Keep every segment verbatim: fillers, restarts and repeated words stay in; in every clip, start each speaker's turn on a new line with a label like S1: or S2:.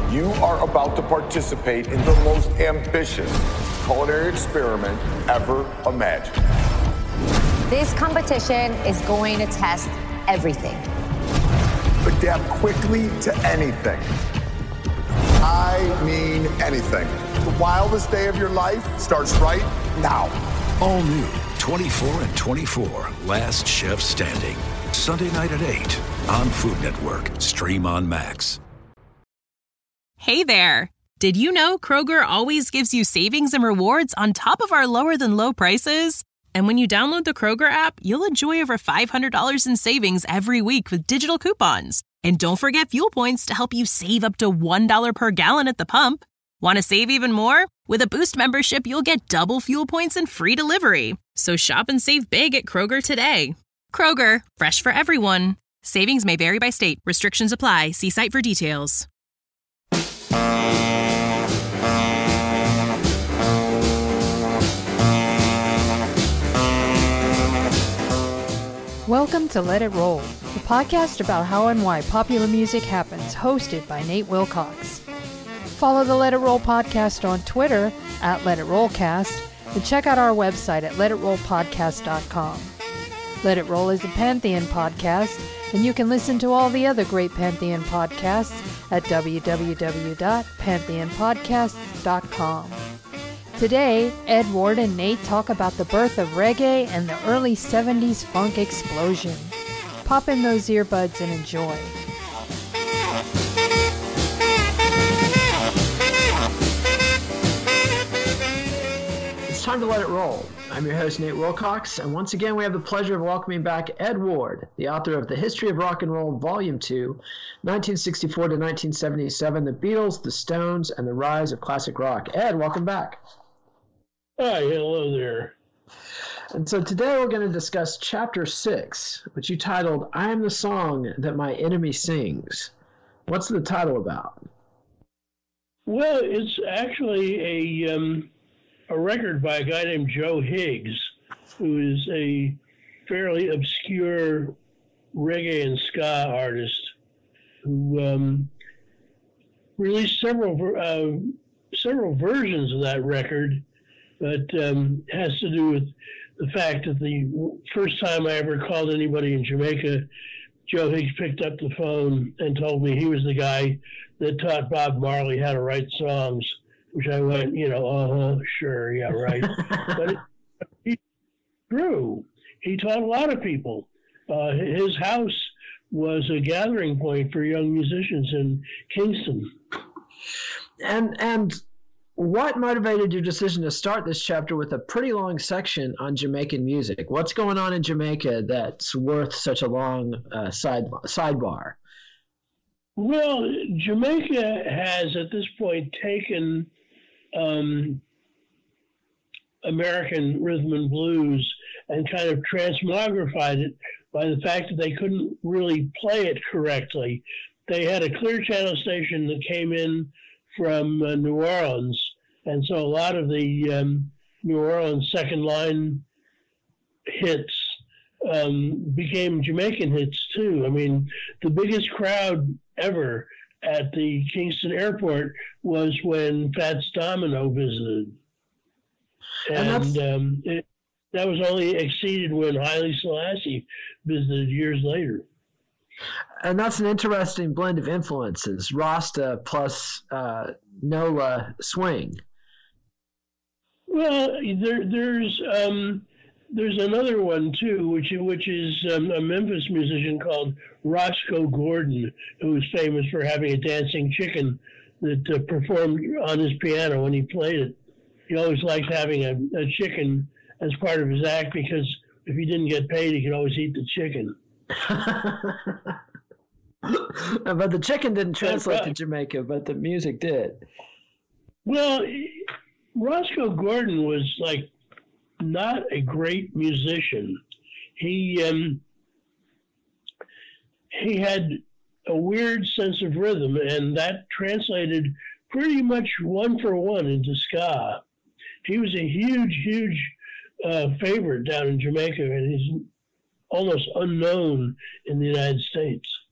S1: You are about to participate in the most ambitious culinary experiment ever imagined.
S2: This competition is going to test everything.
S1: Adapt quickly to anything. I mean anything. The wildest day of your life starts right now.
S3: All new twenty-four and twenty-four, Last Chef Standing. Sunday night at eight on Food Network. Stream on Max.
S4: Hey there. Did you know Kroger always gives you savings and rewards on top of our lower than low prices? And when you download the Kroger app, you'll enjoy over five hundred dollars in savings every week with digital coupons. And don't forget fuel points to help you save up to one dollar per gallon at the pump. Want to save even more? With a Boost membership, you'll get double fuel points and free delivery. So shop and save big at Kroger today. Kroger, fresh for everyone. Savings may vary by state. Restrictions apply. See site for details.
S5: Welcome to Let It Roll, the podcast about how and why popular music happens, hosted by Nate Wilcox. Follow the Let It Roll podcast on Twitter at Let It Rollcast, and check out our website at let it roll podcast dot com. Let It Roll is a Pantheon podcast, and you can listen to all the other great Pantheon podcasts at w w w dot pantheon podcasts dot com. Today, Ed Ward and Nate talk about the birth of reggae and the early seventies funk explosion. Pop in those earbuds and enjoy.
S6: It's time to let it roll. I'm your host, Nate Wilcox, and once again we have the pleasure of welcoming back Ed Ward, the author of The History of Rock and Roll, Volume two, nineteen sixty-four to nineteen seventy-seven, The Beatles, The Stones, and the Rise of Classic Rock. Ed, welcome back.
S7: Hi, hello there.
S6: And so today we're going to discuss Chapter six, which you titled, I Am the Song That My Enemy Sings. What's the title about?
S7: Well, it's actually a um, a record by a guy named Joe Higgs, who is a fairly obscure reggae and ska artist who um, released several uh, several versions of that record, but um, has to do with the fact that the first time I ever called anybody in Jamaica, Joe Higgs picked up the phone and told me he was the guy that taught Bob Marley how to write songs, which I went, you know, uh-huh, sure, yeah, right. But it, he grew. He taught a lot of people. Uh, his house was a gathering point for young musicians in Kingston.
S6: And and what motivated your decision to start this chapter with a pretty long section on Jamaican music? What's going on in Jamaica that's worth such a long uh, side sidebar?
S7: Well, Jamaica has at this point taken um, American rhythm and blues and kind of transmogrified it by the fact that they couldn't really play it correctly. They had a clear channel station that came in from uh, New Orleans, and so a lot of the um, New Orleans second line hits um, became Jamaican hits too. I mean, the biggest crowd ever at the Kingston airport was when Fats Domino visited. And, and um, it, that was only exceeded when Haile Selassie visited years later.
S6: And that's an interesting blend of influences, Rasta plus uh, Nola swing.
S7: Well, there, there's um, there's another one too, which which is um, a Memphis musician called Roscoe Gordon, who is famous for having a dancing chicken that uh, performed on his piano when he played it. He always liked having a, a chicken as part of his act because if he didn't get paid, he could always eat the chicken.
S6: But the chicken didn't translate
S7: but, uh,
S6: to Jamaica, but the music did.
S7: Well, Roscoe Gordon was like not a great musician. He um, he had a weird sense of rhythm, and that translated pretty much one for one into ska. He was a huge, huge uh, favorite down in Jamaica, and he's almost unknown in the United States.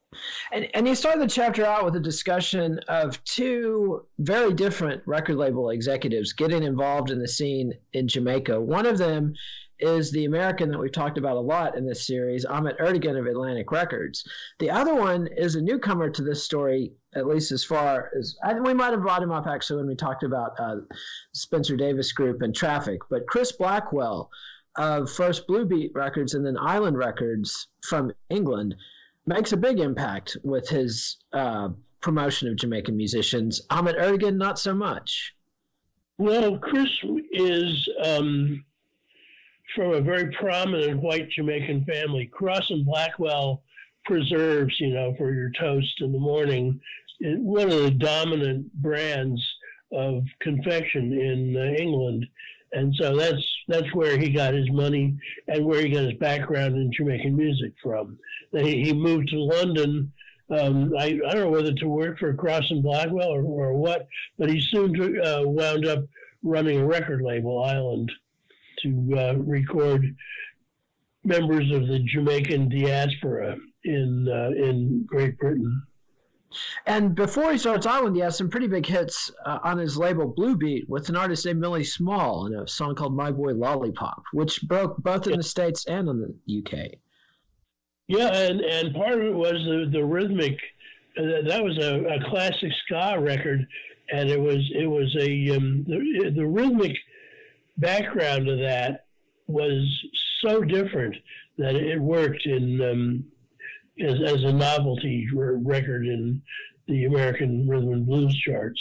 S6: And, and you started the chapter out with a discussion of two very different record label executives getting involved in the scene in Jamaica. One of them is the American that we've talked about a lot in this series, Ahmet Ertegun of Atlantic Records. The other one is a newcomer to this story, at least as far as – we might have brought him up actually when we talked about uh, Spencer Davis Group and Traffic. But Chris Blackwell of first Blue Beat Records and then Island Records from England – makes a big impact with his uh, promotion of Jamaican musicians. Ahmet Ertegun, not so much.
S7: Well, Chris is um, from a very prominent white Jamaican family. Cross and Blackwell preserves, you know, for your toast in the morning, one of the dominant brands of confection in uh, England. And so that's that's where he got his money and where he got his background in Jamaican music from. He, he moved to London. Um, I, I don't know whether to work for Cross and Blackwell or, or what, but he soon uh, wound up running a record label, Island, to uh, record members of the Jamaican diaspora in uh, in Great Britain.
S6: And before he starts Island, he has some pretty big hits uh, on his label Blue Beat with an artist named Millie Small and a song called My Boy Lollipop, which broke both in the States and in the U K.
S7: Yeah, and, and part of it was the, the rhythmic. Uh, that was a, a classic ska record, and it was it was a um, the, the rhythmic background of that was so different that it worked in um, as, as a novelty record in the American rhythm and blues charts.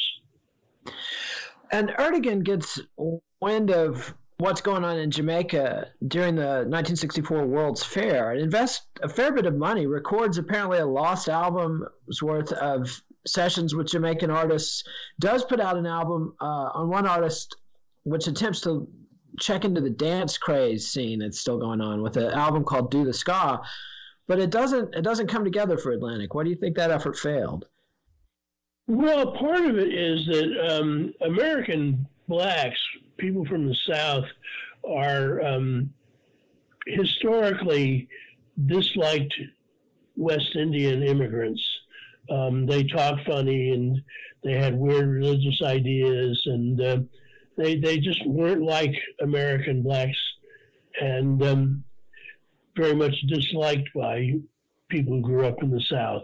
S6: And Ertegun gets wind of what's going on in Jamaica during the nineteen sixty-four World's Fair and invests a fair bit of money, records apparently a lost album's worth of sessions with Jamaican artists, does put out an album uh, on one artist which attempts to check into the dance craze scene that's still going on with an album called Do the Ska, but it doesn't it doesn't come together for Atlantic. Why do you think that effort failed?
S7: Well, part of it is that um, American blacks, people from the South, are um, historically disliked West Indian immigrants. Um, they talk funny and they had weird religious ideas, and uh, they they just weren't like American blacks, and um, very much disliked by people who grew up in the South.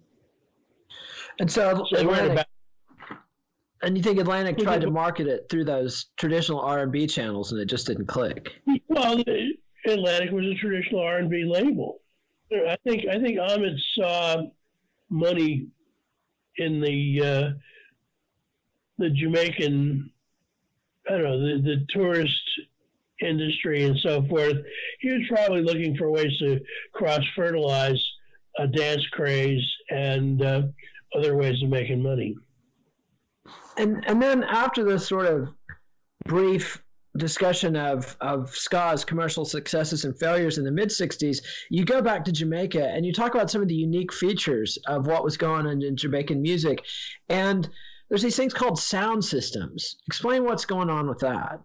S6: And so,
S7: so
S6: Atlantic,
S7: about,
S6: and you think Atlantic tried to market it through those traditional R and B channels, and it just didn't click?
S7: Well, Atlantic was a traditional R and B label. I think I think Ahmet saw money in the uh, the Jamaican, I don't know, the, the tourist industry and so forth. He was probably looking for ways to cross-fertilize a dance craze and uh, other ways of making money.
S6: And and then after this sort of brief discussion of, of ska's commercial successes and failures in the mid-sixties, you go back to Jamaica and you talk about some of the unique features of what was going on in Jamaican music. And there's these things called sound systems. Explain what's going on with that.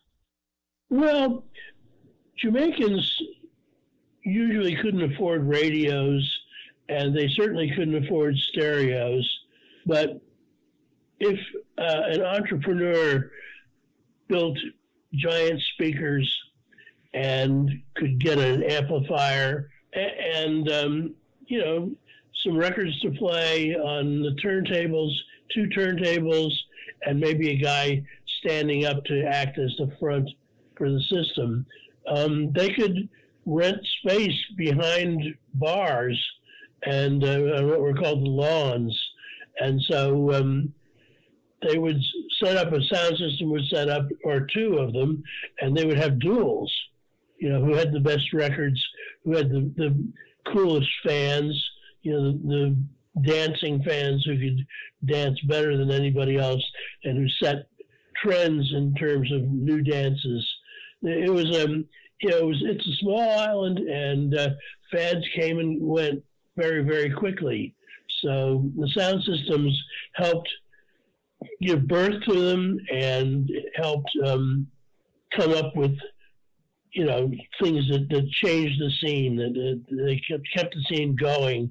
S7: Well, Jamaicans usually couldn't afford radios, and they certainly couldn't afford stereos. But if uh, an entrepreneur built giant speakers and could get an amplifier and, um, you know, some records to play on the turntables, two turntables, and maybe a guy standing up to act as the front for the system, um, they could rent space behind bars and uh, what were called the lawns. And so um, they would set up, a sound system would set up, or two of them, and they would have duels, you know, who had the best records, who had the, the coolest fans, you know, the, the dancing fans who could dance better than anybody else and who set trends in terms of new dances. It was, um, you know, it was, it's a small island, and uh, fads came and went very, very quickly. So the sound systems helped give birth to them and helped um, come up with, you know, things that, that changed the scene, that, that they kept, kept the scene going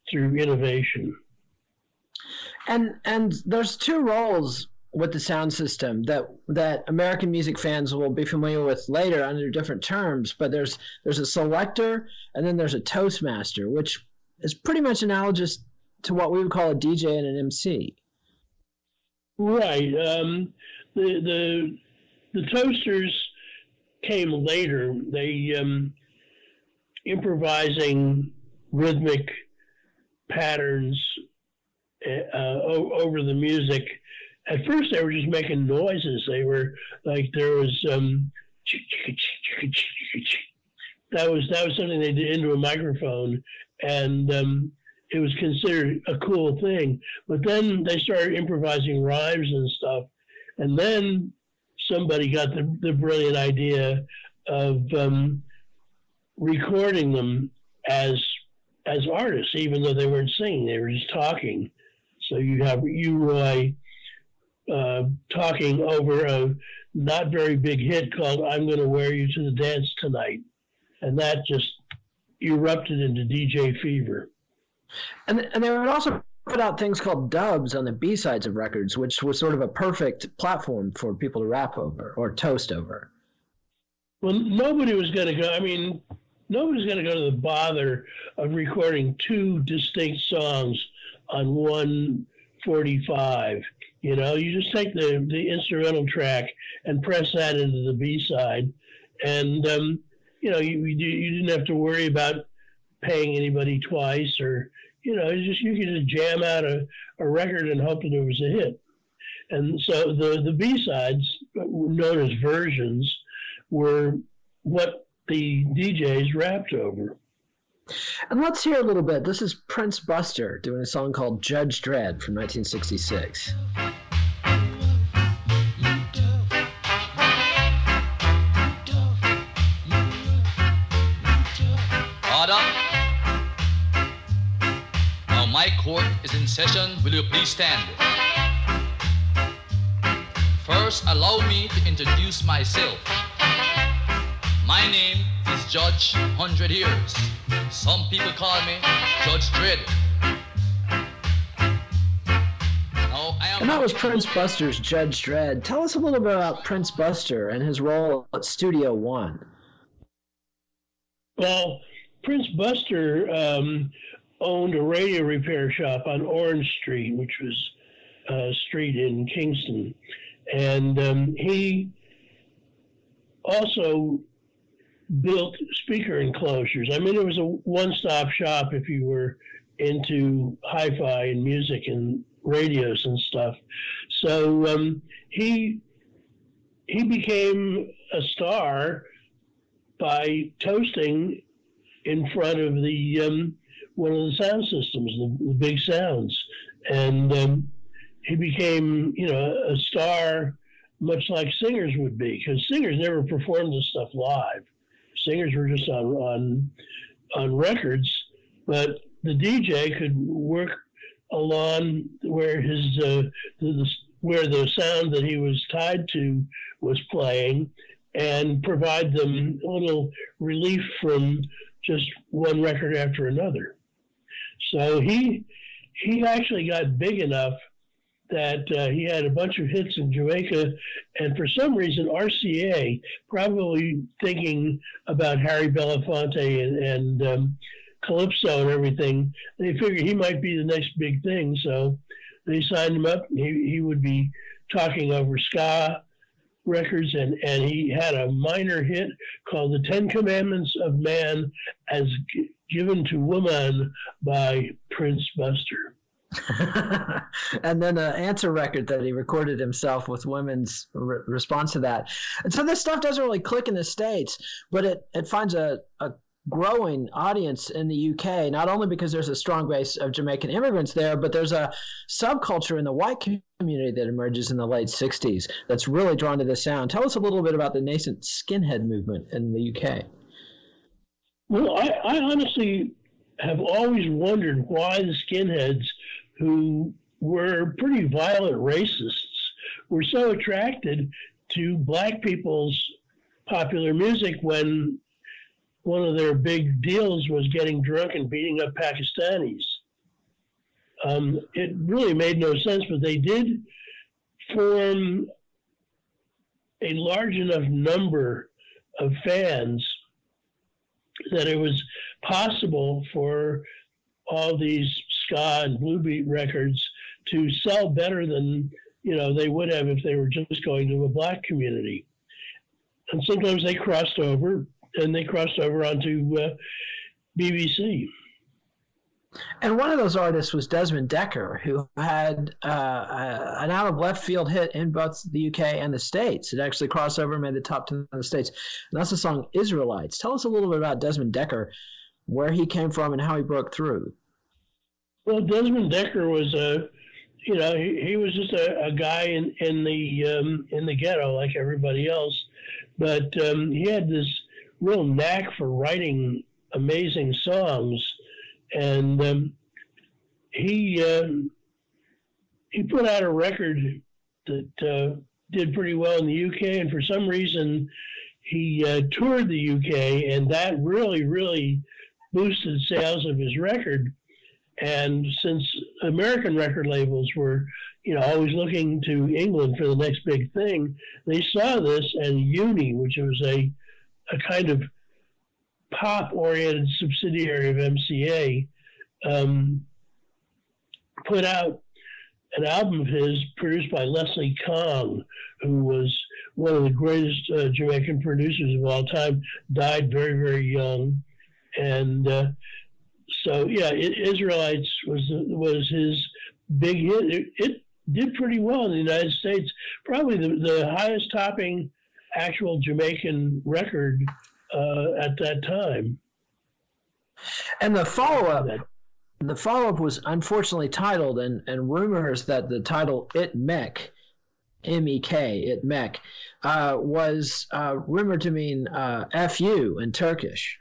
S7: through innovation.
S6: And and there's two roles with the sound system that that American music fans will be familiar with later under different terms. But there's there's a selector and then there's a toastmaster, which is pretty much analogous to what we would call a D J and an M C.
S7: Right. Um, the the the toasters came later. They um, improvising rhythmic patterns uh, o- over the music. At first, they were just making noises. They were like there was um, that was that was something they did into a microphone, and um, it was considered a cool thing. But then they started improvising rhymes and stuff, and then somebody got the, the brilliant idea of um, recording them as as artists, even though they weren't singing; they were just talking. So you have U. Roy uh, talking over a not very big hit called "I'm Going to Wear You to the Dance Tonight," and that just erupted into D J fever.
S6: And and they would also put out things called dubs on the B-sides of records, which was sort of a perfect platform for people to rap over or toast over.
S7: Well, nobody was going to go. I mean, nobody's going to go to the bother of recording two distinct songs on one forty-five. You know, you just take the, the instrumental track and press that into the B-side. And, um, you know, you, you didn't have to worry about paying anybody twice or, you know, you just you could just jam out a, a record and hope that it was a hit. And so the, the B-sides, known as versions, were what the D Js rapped over.
S6: And let's hear a little bit. This is Prince Buster doing a song called Judge Dredd from nineteen sixty-six.
S8: Order. Now my court is in session. Will you please stand? First, allow me to introduce myself. My name is Judge Hundred Years. Some people call me Judge Dredd. Now, I am
S6: and that was Prince Buster's Judge Dredd. Tell us a little bit about Prince Buster and his role at Studio One.
S7: Well, Prince Buster um, owned a radio repair shop on Orange Street, which was a street in Kingston. And um, he also built speaker enclosures. I mean, it was a one-stop shop if you were into hi-fi and music and radios and stuff. So um, he he became a star by toasting in front of the um, one of the sound systems, the, the big sounds, and um, he became, you know, a star much like singers would be, because singers never performed this stuff live. Singers were just on on on records, but the D J could work along where his uh, the, the, where the sound that he was tied to was playing, and provide them a little relief from just one record after another. So he he actually got big enough that uh, he had a bunch of hits in Jamaica, and for some reason R C A, probably thinking about Harry Belafonte and, and um, Calypso and everything, they figured he might be the next big thing, so they signed him up. He, he would be talking over ska records, and, and he had a minor hit called The Ten Commandments of Man as G- Given to Woman by Prince Buster.
S6: And then an answer record that he recorded himself with women's re- response to that. And so this stuff doesn't really click in the States, but it, it finds a, a growing audience in the U K, not only because there's a strong base of Jamaican immigrants there, but there's a subculture in the white community that emerges in the late sixties that's really drawn to this sound. Tell us a little bit about the nascent skinhead movement in the U K.
S7: Well, I, I honestly have always wondered why the skinheads, who were pretty violent racists, were so attracted to black people's popular music when one of their big deals was getting drunk and beating up Pakistanis. Um, it really made no sense, but they did form a large enough number of fans that it was possible for all these ska and blue beat records to sell better than, you know, they would have if they were just going to a black community. And sometimes they crossed over, and they crossed over onto uh, B B C.
S6: And one of those artists was Desmond Dekker, who had uh, uh, an out-of-left-field hit in both the U K and the States. It actually crossed over and made the top ten in the States. And that's the song Israelites. Tell us a little bit about Desmond Dekker, where he came from and how he broke through.
S7: Well, Desmond Dekker was a, you know, he, he was just a, a guy in, in the um, in the ghetto like everybody else. But um, he had this real knack for writing amazing songs. And um, he uh, he put out a record that uh, did pretty well in the U K, and for some reason he uh, toured the U K, and that really, really boosted sales of his record. And since American record labels were, you know, always looking to England for the next big thing, they saw this, and Uni, which was a a kind of pop-oriented subsidiary of M C A, um, put out an album of his produced by Leslie Kong, who was one of the greatest uh, Jamaican producers of all time, died very, very young. And uh, so, yeah, it, Israelites was was his big hit. It, it did pretty well in the United States, probably the, the highest topping actual Jamaican record Uh, at that time.
S6: And the follow-up, the follow-up was unfortunately titled, and, and rumors that the title It Mek, M E K, It Mek, uh, was uh, rumored to mean uh, F U in Turkish.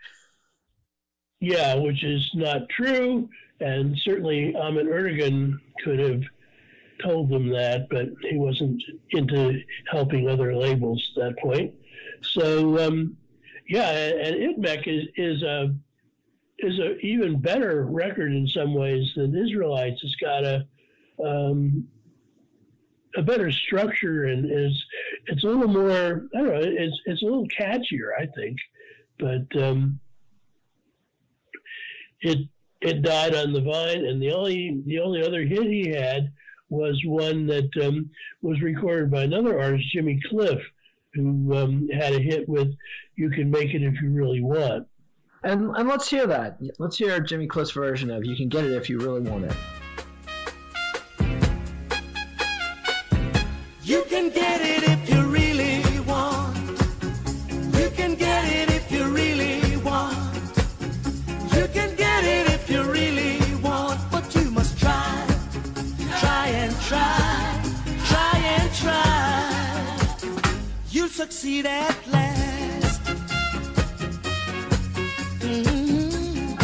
S7: Yeah, which is not true, and certainly Ahmet Ertegun could have told them that, but he wasn't into helping other labels at that point. So, um, yeah, and It Mek is is a is a even better record in some ways than Israelites. It's got a um, a better structure, and is it's a little more, I don't know, it's it's a little catchier, I think, but um, it it died on the vine, and the only the only other hit he had was one that um, was recorded by another artist, Jimmy Cliff, who um, had a hit with "You Can Make It If You Really Want."
S6: And and let's hear that. Let's hear Jimmy Cliff's version of "You Can Get It If You Really Want It."
S9: You can get it if you really want. You can get it if you really want. You can get it if you really want. But you must try, try and try, try and try. You'll succeed at last. Mm-hmm.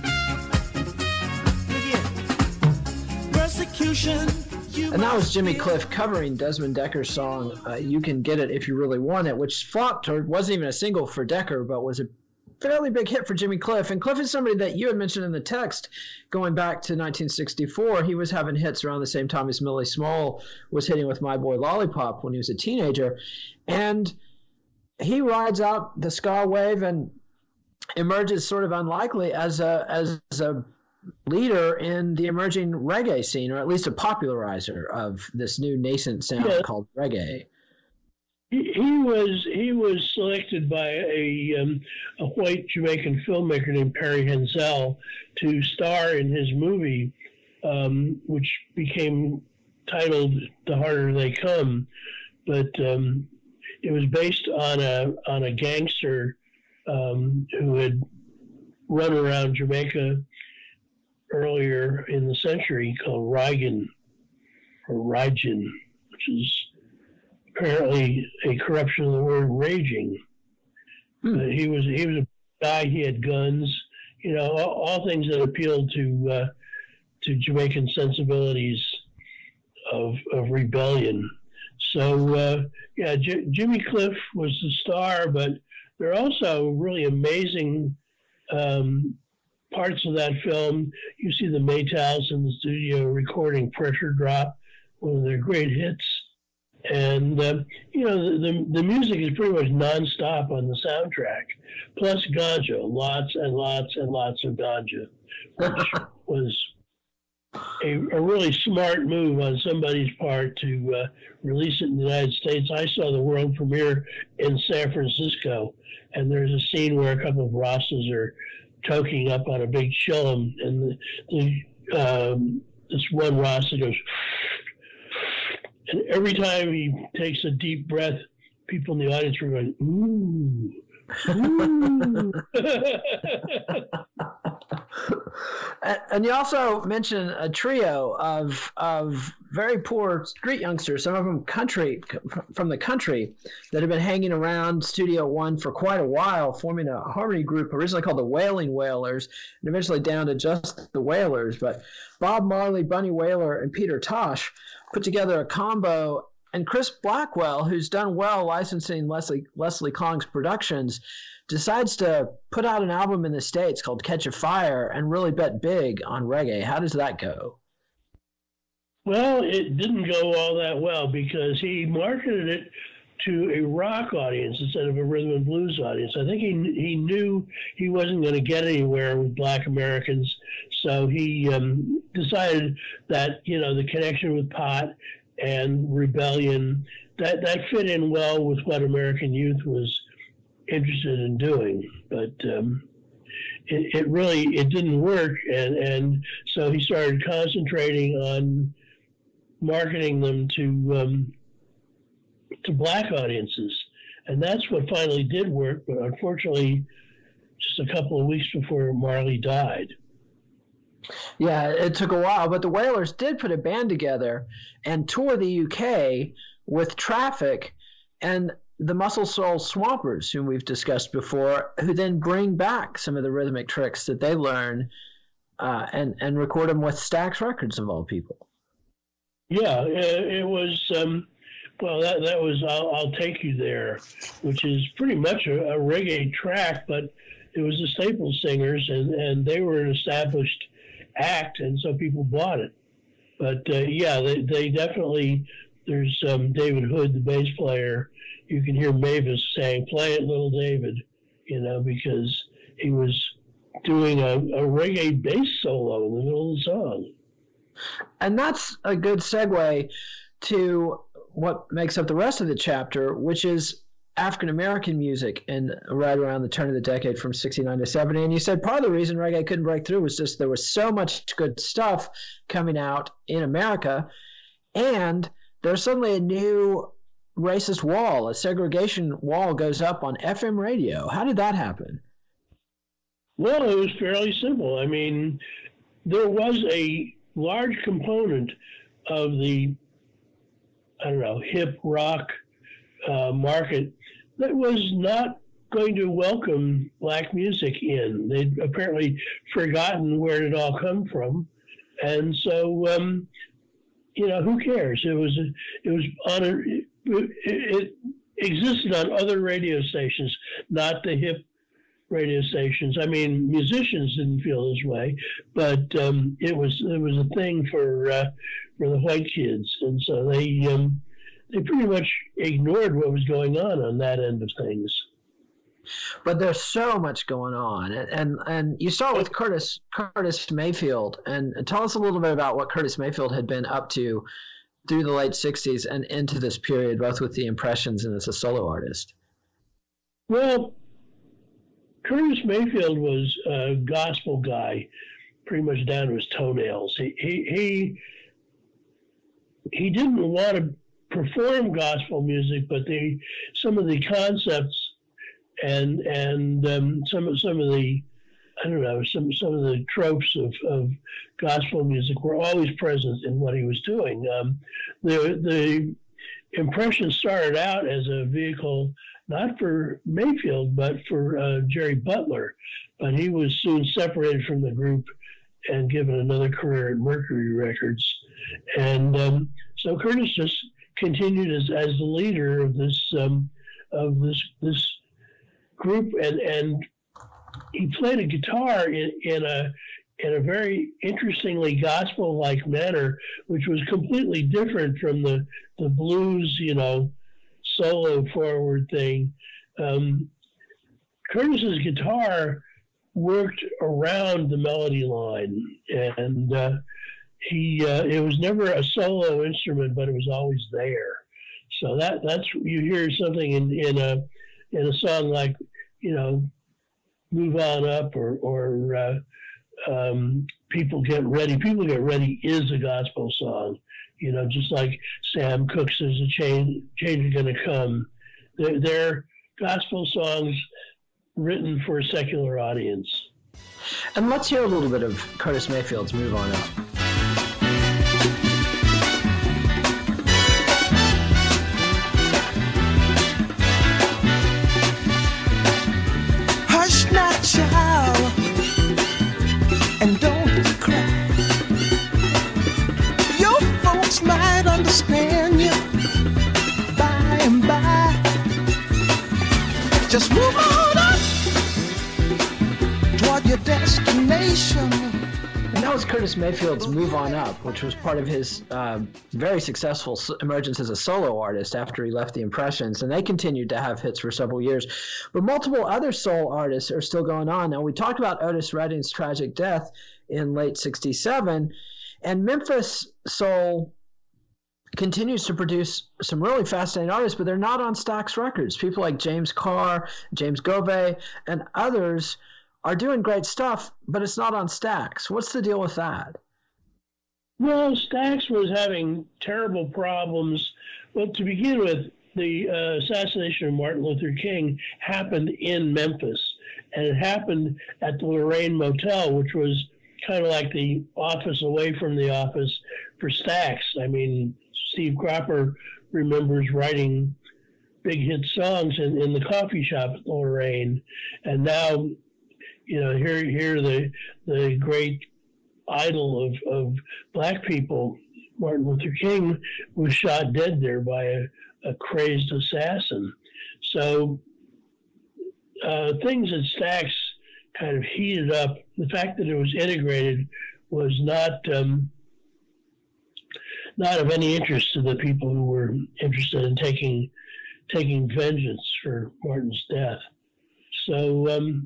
S9: Yeah. Persecution.
S6: And that was Jimmy Cliff covering Desmond Dekker's song, uh, You Can Get It If You Really Want It, which flopped, or wasn't even a single for Dekker, but was a fairly big hit for Jimmy Cliff. And Cliff is somebody that you had mentioned in the text going back to nineteen sixty-four. He was having hits around the same time as Millie Small was hitting with My Boy Lollipop when he was a teenager. And he rides out the ska wave and emerges sort of unlikely as a as a leader in the emerging reggae scene, or at least a popularizer of this new nascent sound yeah. called reggae.
S7: He, he was he was selected by a um, a white Jamaican filmmaker named Perry Hensel to star in his movie, um, which became titled "The Harder They Come," but um, it was based on a on a gangster um, who had run around Jamaica earlier in the century called Rigan, or Rigan, which is apparently a corruption of the word raging. Hmm. Uh, he was he was a guy. He had guns, you know, all, all things that appealed to uh, to Jamaican sensibilities of of rebellion. So uh, yeah, J- Jimmy Cliff was the star, but there are also really amazing Um, parts of that film, you see the Maytals in the studio recording Pressure Drop, one of their great hits. And, uh, you know, the, the the music is pretty much nonstop on the soundtrack, plus ganja, lots and lots and lots of ganja, which was a, a really smart move on somebody's part to uh, release it in the United States. I saw the world premiere in San Francisco, and there's a scene where a couple of Rastas are toking up on a big chillum, and the, the, um, this one Rasta goes... And every time he takes a deep breath, people in the audience were going, ooh, ooh.
S6: And you also mentioned a trio of of very poor street youngsters, some of them country from the country, that have been hanging around Studio One for quite a while, forming a harmony group originally called the Wailing Wailers, and eventually down to just the Wailers. But Bob Marley, Bunny Wailer, and Peter Tosh put together a combo, and Chris Blackwell, who's done well licensing Leslie Leslie Klong's productions, decides to put out an album in the States called Catch a Fire and really bet big on reggae. How does that go?
S7: Well, it didn't go all that well because he marketed it to a rock audience instead of a rhythm and blues audience. I think he he knew he wasn't going to get anywhere with Black Americans, so he um, decided that, you know, the connection with pot and rebellion, that, that fit in well with what American youth was interested in doing. But um, it, it really, it didn't work, and, and so he started concentrating on marketing them to um, to black audiences, and that's what finally did work. But unfortunately, just a couple of weeks before Marley died.
S6: Yeah, it took a while, but the Wailers did put a band together and tour the U K with Traffic and the Muscle Soul Swampers, whom we've discussed before, who then bring back some of the rhythmic tricks that they learn uh, and and record them with Stax Records, of all people.
S7: Yeah, it, it was. Um, well, that that was I'll, I'll Take You There, which is pretty much a, a reggae track, but it was the Staple Singers, and, and they were an established act, and so people bought it. But uh, yeah, they, they definitely. There's um, David Hood, the bass player. You can hear Mavis saying, "Play it, little David," you know, because he was doing a, a reggae bass solo in the middle of the song.
S6: And that's a good segue to what makes up the rest of the chapter, which is African-American music and right around the turn of the decade from sixty-nine to seventy. And you said part of the reason reggae couldn't break through was just there was so much good stuff coming out in America, and there's suddenly a new racist wall, a segregation wall goes up on F M radio. How did that happen?
S7: Well, it was fairly simple. I mean, there was a large component of the, I don't know, hip rock uh, market that was not going to welcome black music in. They'd apparently forgotten where it all come from. And so, um, you know, who cares? It was, it was on a, it, it existed on other radio stations, not the hip radio stations. I mean, musicians didn't feel this way, but um, it was it was a thing for uh, for the white kids, and so they um, they pretty much ignored what was going on on that end of things.
S6: But there's so much going on, and and, and you start with Curtis Curtis Mayfield, and, and tell us a little bit about what Curtis Mayfield had been up to through the late sixties and into this period, both with the Impressions and as a solo artist.
S7: Well, Curtis Mayfield was a gospel guy, pretty much down to his toenails. He he he, he didn't want to perform gospel music, but the some of the concepts and and um, some of some of the I don't know some some of the tropes of, of gospel music were always present in what he was doing. Um, the the Impressions started out as a vehicle not for Mayfield, but for uh, Jerry Butler. But he was soon separated from the group and given another career at Mercury Records. And um, so Curtis just continued as, as the leader of this um, of this this group, and and he played a guitar in, in a in a very interestingly gospel-like manner, which was completely different from the, the blues, you know, solo forward thing. Um, Curtis's guitar worked around the melody line, and uh, he uh, it was never a solo instrument, but it was always there. So that that's you hear something in, in a in a song like, you know, Move On Up or or uh, um, People Get Ready. People Get Ready is a gospel song, you know, just like Sam Cooke's There's a Change, Change Is Gonna Come. They're, they're gospel songs written for a secular audience.
S6: And let's hear a little bit of Curtis Mayfield's Move On Up.
S9: Hush now, child, and don't cry. Your folks might understand you by and by. Just move on up toward your destination.
S6: And that was Curtis Mayfield's Move On Up, which was part of his uh, very successful emergence as a solo artist after he left the Impressions, and they continued to have hits for several years. But multiple other soul artists are still going on. Now, we talked about Otis Redding's tragic death in late sixty-seven, and Memphis soul continues to produce some really fascinating artists, but they're not on Stax Records. People like James Carr, James Gove, and others are doing great stuff, but it's not on Stax. What's the deal with that?
S7: Well, Stax was having terrible problems. Well, to begin with, the uh, assassination of Martin Luther King happened in Memphis, and it happened at the Lorraine Motel, which was kind of like the office away from the office for Stax. I mean, Steve Cropper remembers writing big hit songs in, in the coffee shop at the Lorraine, and now, you know, here, here the the great idol of, of black people, Martin Luther King, was shot dead there by a, a crazed assassin. So uh, things at Stax kind of heated up. The fact that it was integrated was not um, not of any interest to the people who were interested in taking taking vengeance for Martin's death. So um,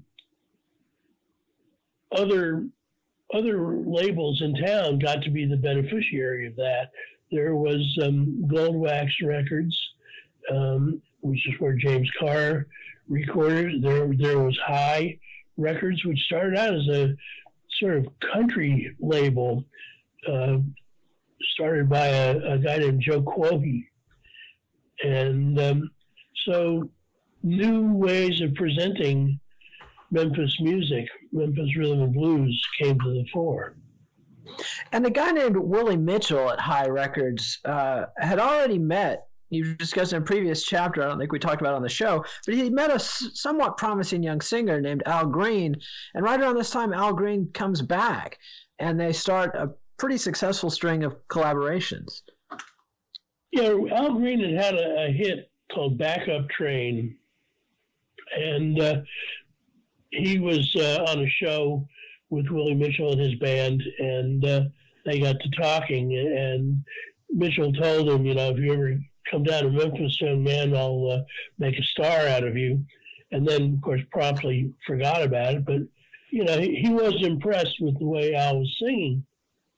S7: other other labels in town got to be the beneficiary of that. There was um, Goldwax Records, um, which is where James Carr recorded. There, there was High Records, which started out as a sort of country label, uh, started by a, a guy named Joe Quohe. And um, so new ways of presenting Memphis music, Memphis rhythm and blues, came to the fore.
S6: And a guy named Willie Mitchell at High Records uh, had already met, you discussed in a previous chapter, I don't think we talked about it on the show, but he met a s- somewhat promising young singer named Al Green. And right around this time, Al Green comes back, and they start a pretty successful string of collaborations.
S7: Yeah, Al Green had had a, a hit called Backup Train, and uh, he was uh, on a show with Willie Mitchell and his band, and uh, they got to talking, and Mitchell told him, you know, if you ever come down to Memphis, young man, I'll uh, make a star out of you. And then, of course, promptly forgot about it, but, you know, he, he was impressed with the way Al was singing.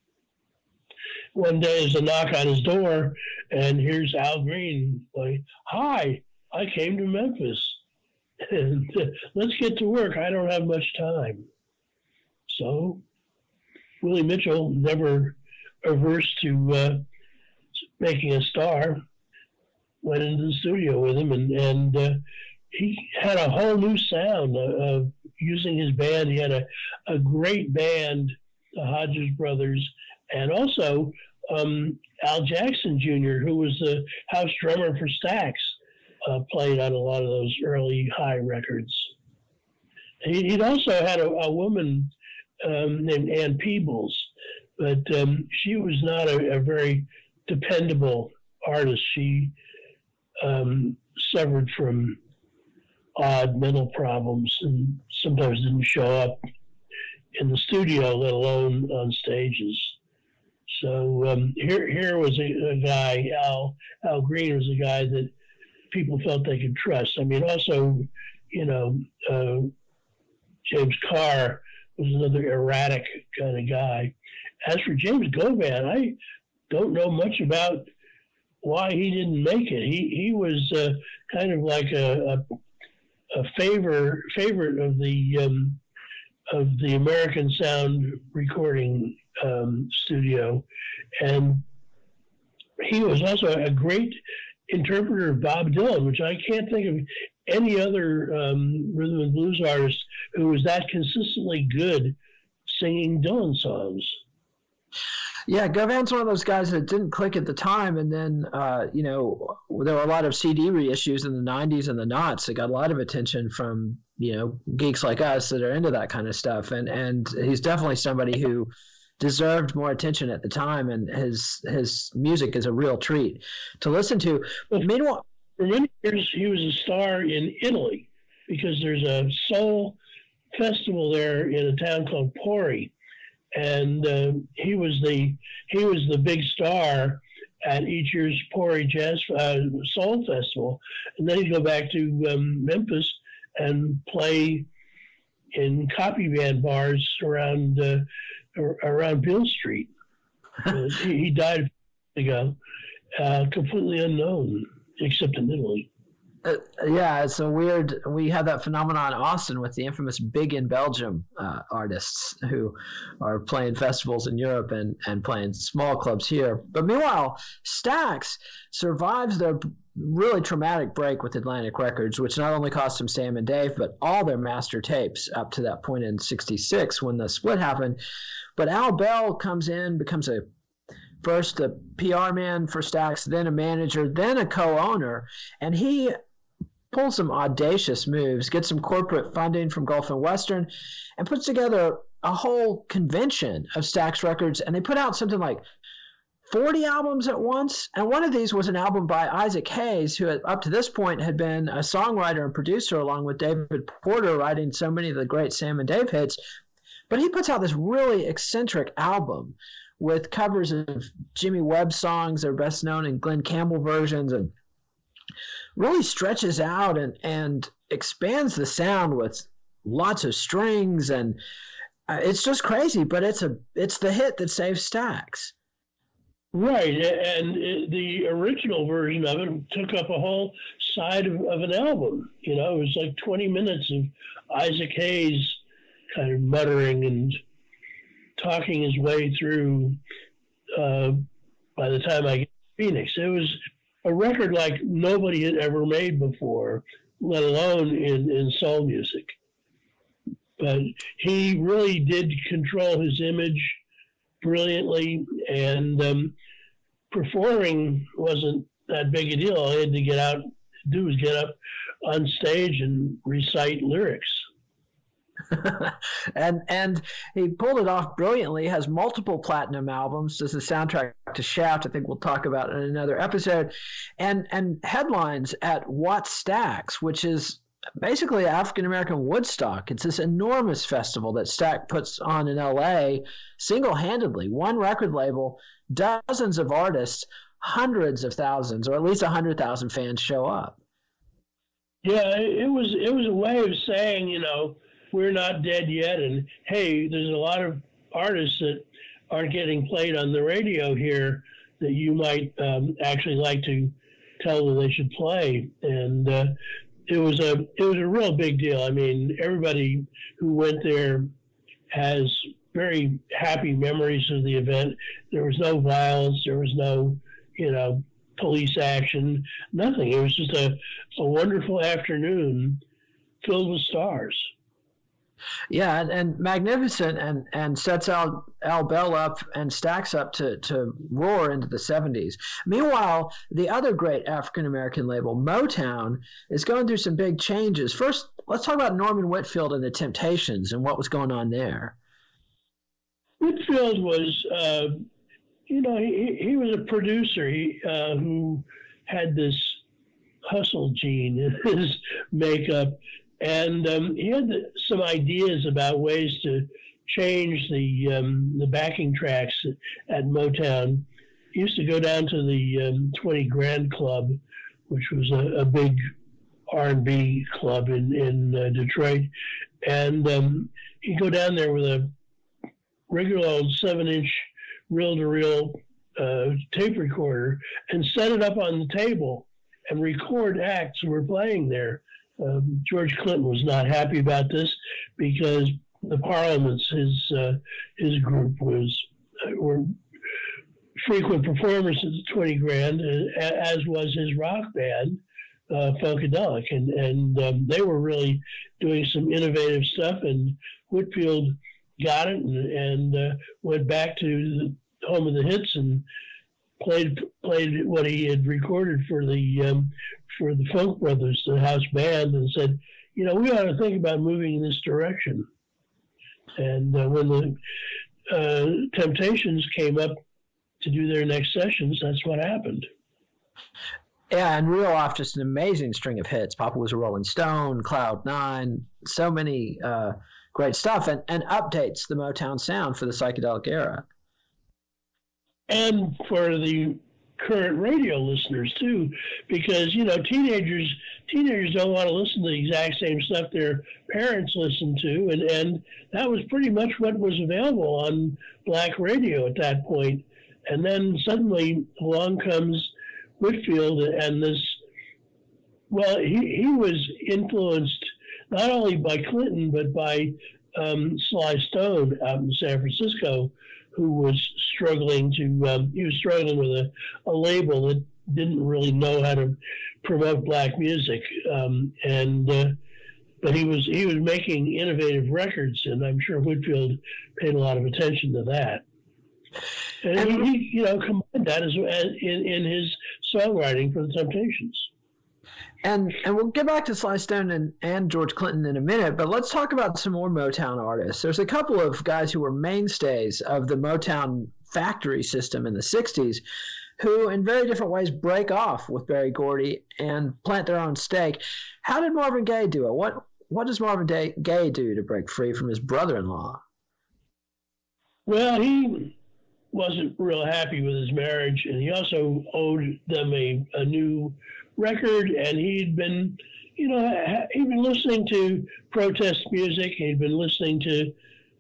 S7: One day there's a knock on his door, and here's Al Green, like, hi, I came to Memphis. And uh, let's get to work. I don't have much time. So Willie Mitchell, never averse to uh, making a star, went into the studio with him, and, and uh, he had a whole new sound of, of using his band. He had a, a great band, the Hodges Brothers, and also um, Al Jackson Junior, who was the house drummer for Stax. Uh, played on a lot of those early High records. He, he'd also had a, a woman um, named Ann Peebles, but um, she was not a, a very dependable artist. She um, suffered from odd mental problems and sometimes didn't show up in the studio, let alone on stages. So um, here, here was a, a guy, Al Al Green was a guy that people felt they could trust. I mean, also, you know, uh, James Carr was another erratic kind of guy. As for James Govan, I don't know much about why he didn't make it. He he was uh, kind of like a, a, a favor favorite of the um, of the American Sound recording um, studio, and he was also a great interpreter of Bob Dylan, which I can't think of any other um, rhythm and blues artist who was that consistently good singing Dylan songs.
S6: Yeah, Govan's one of those guys that didn't click at the time, and then, uh, you know, there were a lot of C D reissues in the nineties and the noughts that got a lot of attention from, you know, geeks like us that are into that kind of stuff, and, and he's definitely somebody who deserved more attention at the time, and his his music is a real treat to listen to. But meanwhile,
S7: for many years, he was a star in Italy because there's a soul festival there in a town called Pori. And uh, he was the he was the big star at each year's Pori Jazz uh, Soul Festival, and then he'd go back to um, Memphis and play in copy band bars around uh, around Beale Street. uh, he, he died ago, uh, completely unknown, except in Italy.
S6: Uh, yeah, it's a weird. We had that phenomenon in Austin with the infamous Big in Belgium uh, artists who are playing festivals in Europe and, and playing small clubs here. But meanwhile, Stax survives their really traumatic break with Atlantic Records, which not only cost them Sam and Dave, but all their master tapes up to that point in sixty-six when the split happened. But Al Bell comes in, becomes a first a P R man for Stax, then a manager, then a co-owner, and he pulls some audacious moves, gets some corporate funding from Gulf and Western, and puts together a whole convention of Stax Records, and they put out something like forty albums at once, and one of these was an album by Isaac Hayes, who had, up to this point had been a songwriter and producer along with David Porter, writing so many of the great Sam and Dave hits. But he puts out this really eccentric album with covers of Jimmy Webb songs that are best known in Glenn Campbell versions, and really stretches out and, and expands the sound with lots of strings, and uh, it's just crazy. But it's a it's the hit that saves Stax.
S7: Right, and it, the original version of it took up a whole side of, of an album. You know, it was like twenty minutes of Isaac Hayes kind of muttering and talking his way through. Uh, by the time I get to Phoenix, it was a record like nobody had ever made before, let alone in, in soul music. But he really did control his image brilliantly, and um, performing wasn't that big a deal. All he had to get out, do was get up on stage and recite lyrics.
S6: and and he pulled it off brilliantly. Has multiple platinum albums. Does the soundtrack to Shaft, I think we'll talk about in another episode, and and headlines at Watts Stax, which is basically African American Woodstock. It's this enormous festival that Stax puts on in L A single-handedly. One record label, dozens of artists, hundreds of thousands, or at least a hundred thousand fans show up.
S7: Yeah, it was it was a way of saying, you know, we're not dead yet, and hey, there's a lot of artists that aren't getting played on the radio here that you might um, actually like to tell them they should play. And uh, it was a it was a real big deal. I mean, everybody who went there has very happy memories of the event. There was no violence. There was no, you know, police action. Nothing. It was just a, a wonderful afternoon filled with stars.
S6: Yeah, and, and magnificent, and, and sets Al, Al Bell up and Stax up to, to roar into the seventies. Meanwhile, the other great African-American label, Motown, is going through some big changes. First, let's talk about Norman Whitfield and the Temptations and what was going on there.
S7: Whitfield was, uh, you know, he, he was a producer he, uh, who had this hustle gene in his makeup. And um, he had some ideas about ways to change the um, the backing tracks at Motown. He used to go down to the um, twenty Grand Club, which was a, a big R and B club in, in uh, Detroit. And um, he'd go down there with a regular old seven-inch reel-to-reel uh, tape recorder and set it up on the table and record acts who were playing there. Um, George Clinton was not happy about this because the Parliaments, his uh, his group, was uh, were frequent performers at the twenty Grand, uh, as was his rock band, uh, Funkadelic, and and um, they were really doing some innovative stuff. And Whitfield got it and, and uh, went back to the home of the hits and played played what he had recorded for the um, for the Funk Brothers, the house band, and said, you know, we ought to think about moving in this direction. And uh, when the uh, Temptations came up to do their next sessions, that's what happened.
S6: Yeah, and reel off just an amazing string of hits. Papa Was a Rolling Stone, Cloud Nine, so many uh, great stuff, and, and updates the Motown sound for the psychedelic era.
S7: And for the current radio listeners too, because you know teenagers teenagers don't want to listen to the exact same stuff their parents listened to, and and that was pretty much what was available on black radio at that point. And then suddenly along comes Whitfield and this. Well, he he was influenced not only by Clinton but by um, Sly Stone out in San Francisco, who was struggling to, um, he was struggling with a, a label that didn't really know how to promote black music. Um, and, uh, but he was, he was making innovative records, and I'm sure Whitfield paid a lot of attention to that. And, and he, he, you know, combined that as, as in, in his songwriting for the Temptations.
S6: And and we'll get back to Sly Stone and, and George Clinton in a minute, but let's talk about some more Motown artists. There's a couple of guys who were mainstays of the Motown factory system in the sixties who in very different ways break off with Berry Gordy and plant their own stake. How did Marvin Gaye do it? What what does Marvin Day, Gaye do to break free from his brother-in-law?
S7: Well, he wasn't real happy with his marriage, and he also owed them a, a new record, and he'd been, you know, he'd been listening to protest music. He'd been listening to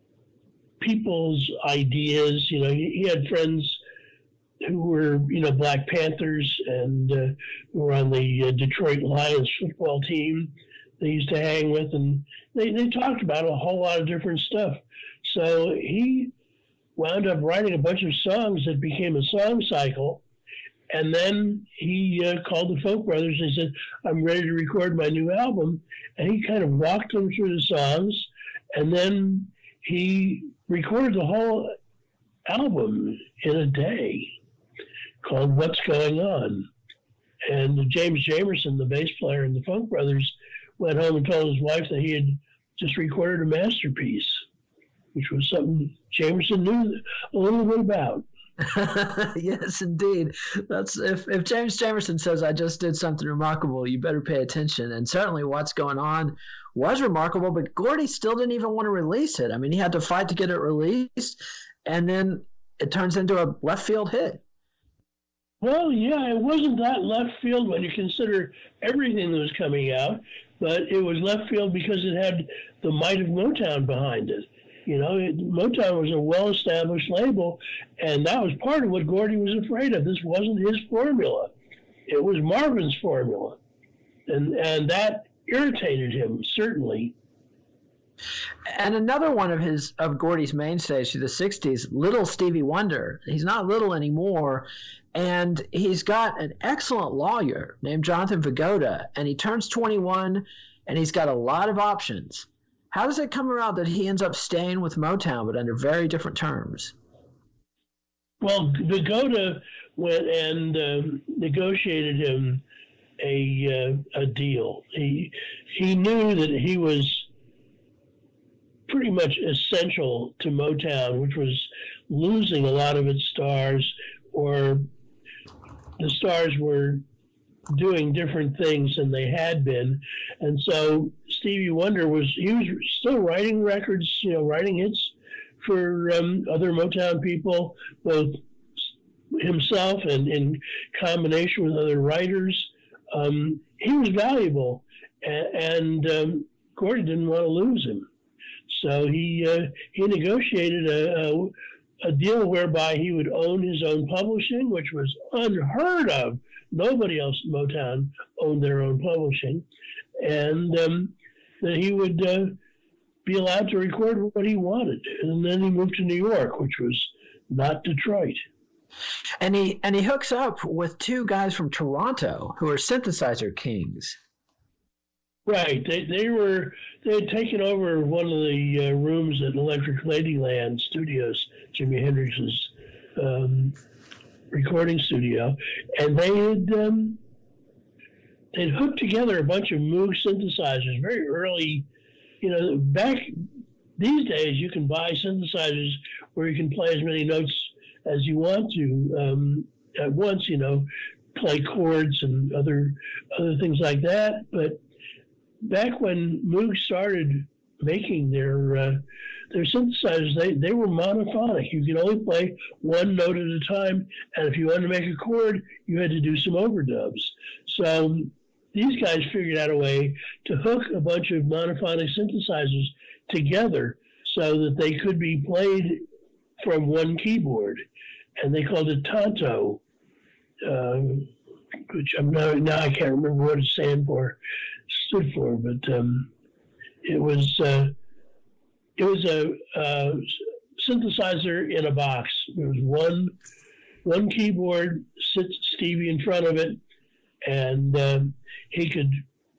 S7: people's ideas. You know, he, he had friends who were, you know, Black Panthers and uh, who were on the uh, Detroit Lions football team they used to hang with, and they, they talked about a whole lot of different stuff. So he wound up writing a bunch of songs that became a song cycle. And then he uh, called the Folk Brothers and said, I'm ready to record my new album. And he kind of walked them through the songs. And then he recorded the whole album in a day called What's Going On. And James Jamerson, the bass player in the Folk Brothers, went home and told his wife that he had just recorded a masterpiece, which was something Jamerson knew a little bit about.
S6: Yes, indeed. That's if, if James Jamerson says I just did something remarkable, you better pay attention. And certainly What's Going On was remarkable, but Gordy still didn't even want to release it. I mean, he had to fight to get it released, and then it turns into a left field hit.
S7: Well, yeah, it wasn't that left field when you consider everything that was coming out, but it was left field because it had the might of Motown behind it. You know, it, Motown was a well-established label, and that was part of what Gordy was afraid of. This wasn't his formula. It was Marvin's formula. And and that irritated him, certainly.
S6: And another one of his of Gordy's mainstays through the sixties, Little Stevie Wonder. He's not little anymore, and he's got an excellent lawyer named Jonathan Vigoda, and he turns twenty-one, and he's got a lot of options. How does it come around that he ends up staying with Motown, but under very different terms?
S7: Well, Vigoda went and uh, negotiated him a uh, a deal. He he knew that he was pretty much essential to Motown, which was losing a lot of its stars, or the stars were doing different things than they had been. And so Stevie Wonder was, he was still writing records, you know, writing hits for um, other Motown people, both himself and in combination with other writers. Um, he was valuable, and, and um, Gordy didn't want to lose him. So he uh, he negotiated a, a, a deal whereby he would own his own publishing, which was unheard of. Nobody else in Motown owned their own publishing. And um, that he would uh, be allowed to record what he wanted. And then he moved to New York, which was not Detroit.
S6: And he and he hooks up with two guys from Toronto who are synthesizer kings.
S7: Right. They they were they had taken over one of the uh, rooms at Electric Ladyland Studios, Jimi Hendrix's um, recording studio, and they had um, they'd hooked together a bunch of Moog synthesizers very early. You know, back these days you can buy synthesizers where you can play as many notes as you want to um, at once. You know, play chords and other other things like that, but back when Moog started making their uh, their synthesizers, they, they were monophonic. You could only play one note at a time, and if you wanted to make a chord, you had to do some overdubs. So these guys figured out a way to hook a bunch of monophonic synthesizers together so that they could be played from one keyboard, and they called it Tonto, uh, which I'm now, now I can't remember what it stands for. stood for, but um, it was uh, it was a, a synthesizer in a box. There was one one keyboard, sits Stevie in front of it, and um, he could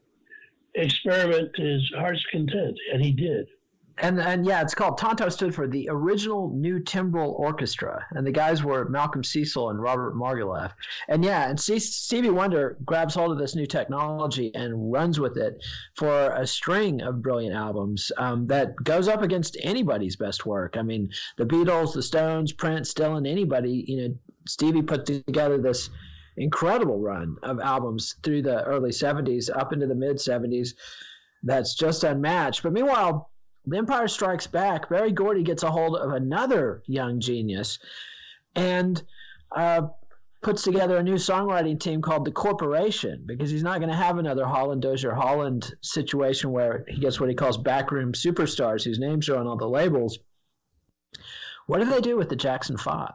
S7: experiment to his heart's content, and he did.
S6: And and yeah, it's called Tonto. Stood for the Original New Timbral Orchestra, and the guys were Malcolm Cecil and Robert Margouleff. And yeah, and C- Stevie Wonder grabs hold of this new technology and runs with it for a string of brilliant albums um, that goes up against anybody's best work. I mean, the Beatles, the Stones, Prince, Dylan, anybody. You know, Stevie put together this incredible run of albums through the early seventies up into the mid seventies. That's just unmatched. But meanwhile, The Empire Strikes Back, Berry Gordy gets a hold of another young genius and uh, puts together a new songwriting team called The Corporation, because he's not going to have another Holland Dozier Holland situation where he gets what he calls backroom superstars whose names are on all the labels. What do they do with the Jackson Five?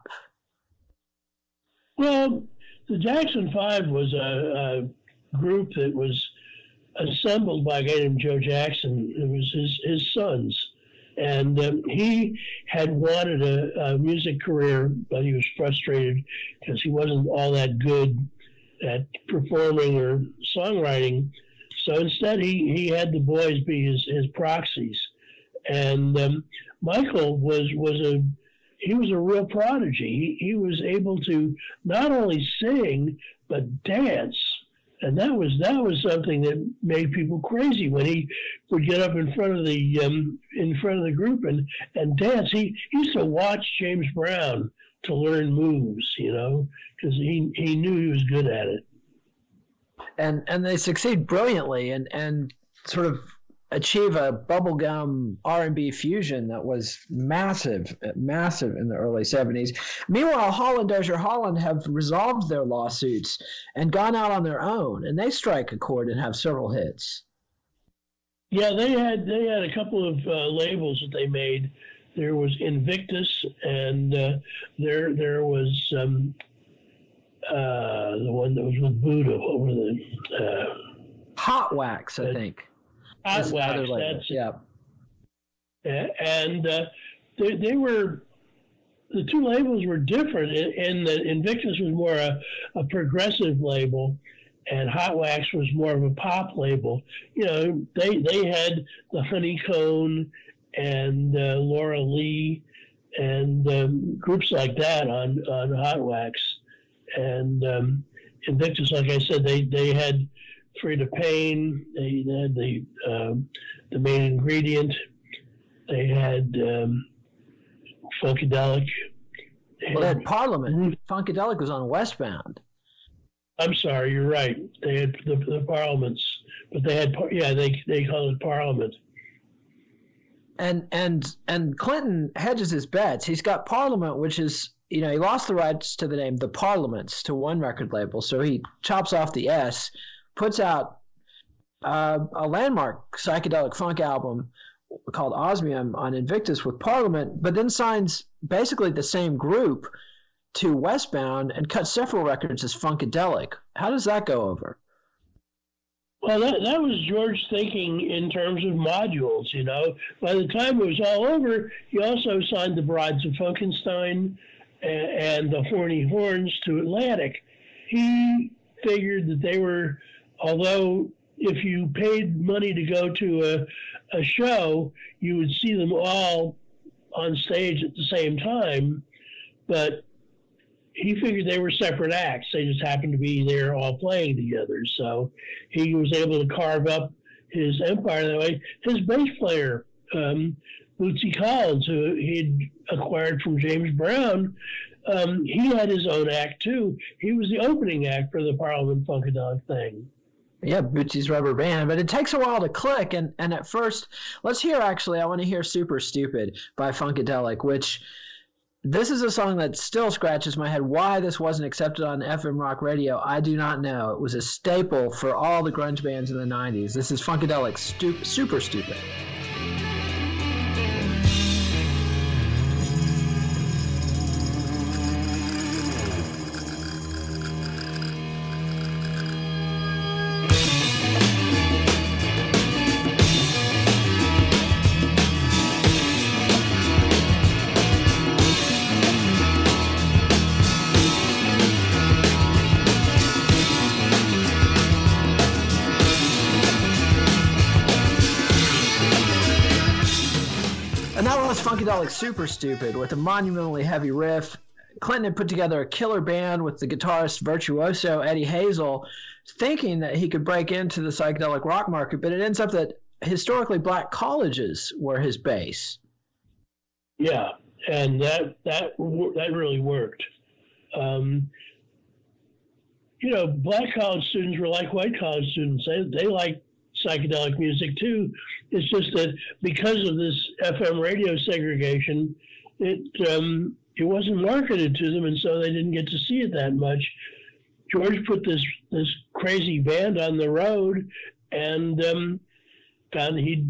S7: Well, the Jackson Five was a, a group that was assembled by a guy named Joe Jackson. It was his, his sons. And um, he had wanted a, a music career, but he was frustrated because he wasn't all that good at performing or songwriting. So instead, he, he had the boys be his, his proxies. And um, Michael was, was a he was a real prodigy. He, he was able to not only sing, but dance. And that was that was something that made people crazy when he would get up in front of the um, in front of the group and, and dance. He, he used to watch James Brown to learn moves, you know, because he he knew he was good at it.
S6: And and they succeed brilliantly and, and sort of achieve a bubblegum R and B fusion that was massive, massive in the early seventies. Meanwhile, Holland Dozier Holland have resolved their lawsuits and gone out on their own, and they strike a chord and have several hits.
S7: Yeah, they had they had a couple of uh, labels that they made. There was Invictus, and uh, there there was um, uh, the one that was with Buddha. What were the uh,
S6: Hot Wax, I uh, think.
S7: Hot Wax, that's yeah. And uh, they, they were, the two labels were different in, in that Invictus was more a, a progressive label and Hot Wax was more of a pop label. You know, they they had the Honeycomb and uh, Laura Lee and um, groups like that on, on Hot Wax. And um, Invictus, like I said, they, they had Freda Payne, they, they had the um, the Main Ingredient, they had um, Funkadelic.
S6: Well, they had Parliament. Ruth. Funkadelic was on Westbound.
S7: I'm sorry, you're right. They had the, the Parliaments, but they had yeah they they called it Parliament.
S6: And and and Clinton hedges his bets. He's got Parliament, which is, you know, he lost the rights to the name The Parliaments to one record label, so he chops off the S, puts out uh, a landmark psychedelic funk album called Osmium on Invictus with Parliament, but then signs basically the same group to Westbound and cuts several records as Funkadelic. How does that go over?
S7: Well, that, that was George thinking in terms of modules, you know. By the time it was all over, he also signed the Brides of Funkenstein and, and the Horny Horns to Atlantic. He figured that they were, although if you paid money to go to a, a show, you would see them all on stage at the same time, but he figured they were separate acts. They just happened to be there all playing together. So he was able to carve up his empire that way. His bass player, um, Bootsy Collins, who he'd acquired from James Brown, um, he had his own act too. He was the opening act for the Parliament Funkadelic thing.
S6: Yeah, Bootsy's Rubber Band, but it takes a while to click. And, and at first, let's hear actually, I want to hear Super Stupid by Funkadelic, which this is a song that still scratches my head. Why this wasn't accepted on F M rock radio, I do not know. It was a staple for all the grunge bands in the nineties. This is Funkadelic's Stu- Super Stupid. Funkadelic Super Stupid with a monumentally heavy riff. Clinton had put together a killer band with the guitarist virtuoso Eddie Hazel, thinking that he could break into the psychedelic rock market, but it ends up that historically black colleges were his base.
S7: Yeah, and that that that really worked. Um, you know, black college students were like white college students. They they liked psychedelic music too. It's just that because of this F M radio segregation, it um, it wasn't marketed to them, and so they didn't get to see it that much. George put this this crazy band on the road, and um, found he'd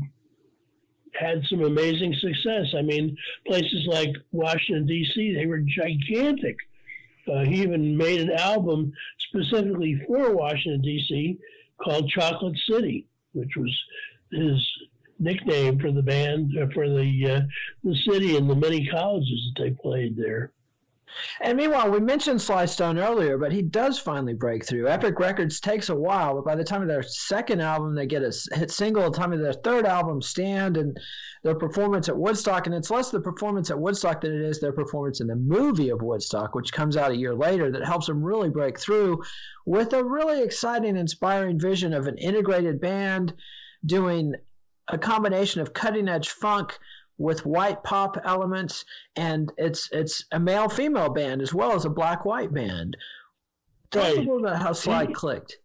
S7: had some amazing success. I mean, places like Washington, D C, they were gigantic. Uh, he even made an album specifically for Washington, D C called Chocolate City, which was his nickname for the band, uh, for the uh, the city and the many colleges that they played there.
S6: And meanwhile, we mentioned Sly Stone earlier, but he does finally break through. Epic Records takes a while, but by the time of their second album, they get a hit single. By the time of their third album, Stand, and their performance at Woodstock. And it's less the performance at Woodstock than it is their performance in the movie of Woodstock, which comes out a year later, that helps them really break through with a really exciting, inspiring vision of an integrated band doing a combination of cutting-edge funk with white pop elements, and it's it's a male-female band as well as a black-white band. Tell us a little about how Sly he, clicked.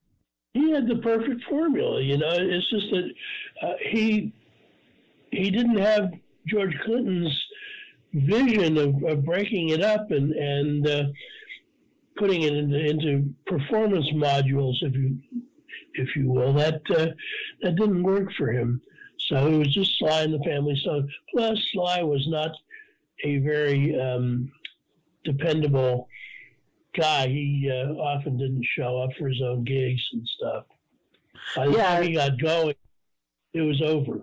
S7: He had the perfect formula, you know. It's just that uh, he he didn't have George Clinton's vision of, of breaking it up and and uh, putting it into, into performance modules, if you if you will. That uh, that didn't work for him. So it was just Sly and the Family Stone. Plus, Sly was not a very um, dependable guy. He uh, often didn't show up for his own gigs and stuff. By the
S6: yeah.
S7: time he got going, it was over.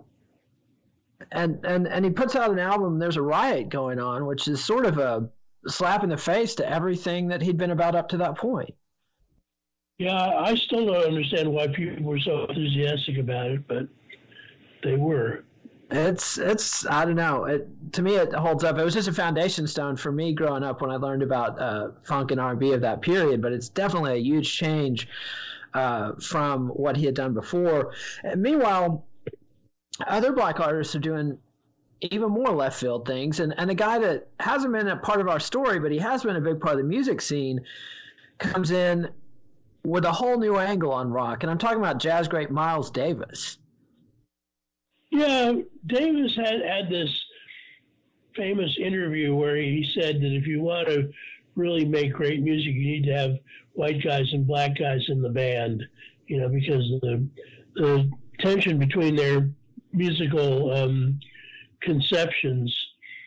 S6: And, and and he puts out an album, There's a Riot Going On, which is sort of a slap in the face to everything that he'd been about up to that point.
S7: Yeah, I still don't understand why people were so enthusiastic about it, but they were.
S6: It's, it's I don't know. It, to me, it holds up. It was just a foundation stone for me growing up when I learned about uh, funk and R and B of that period, but it's definitely a huge change uh, from what he had done before. And meanwhile, other black artists are doing even more left field things. And, and a guy that hasn't been a part of our story, but he has been a big part of the music scene, comes in with a whole new angle on rock, and I'm talking about jazz great Miles Davis.
S7: Yeah, Davis had, had this famous interview where he said that if you want to really make great music, you need to have white guys and black guys in the band, you know, because of the, the tension between their musical um, conceptions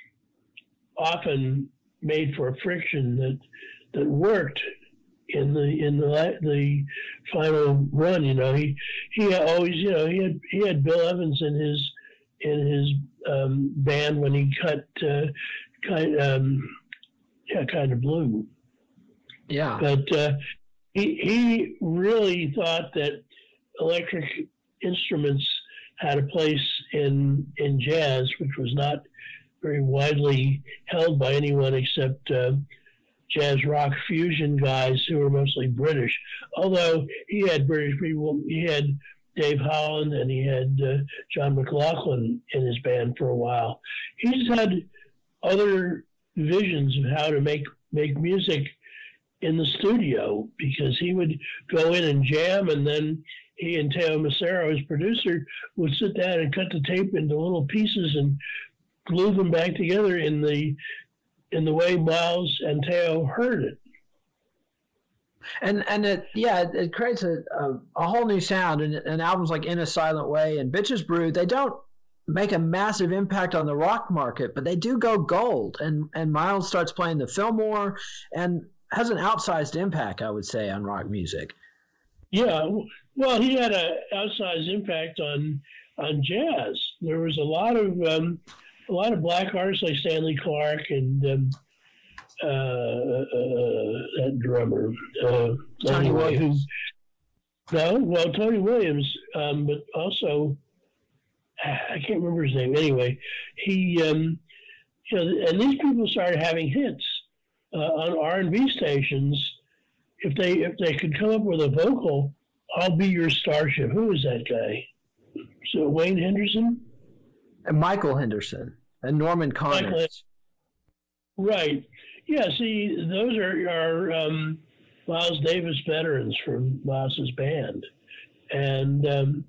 S7: often made for a friction that that worked in the in the the final run. You know, he he always, you know, he had he had Bill Evans in his in his um, band when he cut uh, kind um, yeah kind of blue.
S6: Yeah,
S7: but uh, he he really thought that electric instruments had a place in in jazz, which was not very widely held by anyone except uh, jazz rock fusion guys who were mostly British. Although he had British people, he had Dave Holland and he had uh, John McLaughlin in his band for a while. He just had other visions of how to make make music in the studio, because he would go in and jam, and then he and Teo Macero, his producer, would sit down and cut the tape into little pieces and glue them back together in the in the way Miles and Teo heard it.
S6: And and it yeah it, it creates a, a a whole new sound. And, and albums like In a Silent Way and Bitches Brew, they don't make a massive impact on the rock market, but they do go gold. And and Miles starts playing the Fillmore and has an outsized impact, I would say, on rock music.
S7: Yeah, well, he had an outsized impact on on jazz. There was a lot of um, a lot of black artists like Stanley Clarke and um, uh, uh, that drummer uh,
S6: Tony
S7: anyway,
S6: Williams.
S7: Who, no, well, Tony Williams, um, but also I can't remember his name. Anyway, he, um, you know, and these people started having hits uh, on R and B stations. If they if they could come up with a vocal, "I'll Be Your Starship." Who is that guy? So Wayne Henderson?
S6: And Michael Henderson and Norman Connors.
S7: Right. Yeah, see, those are, are um, Miles Davis veterans from Miles's band. And um,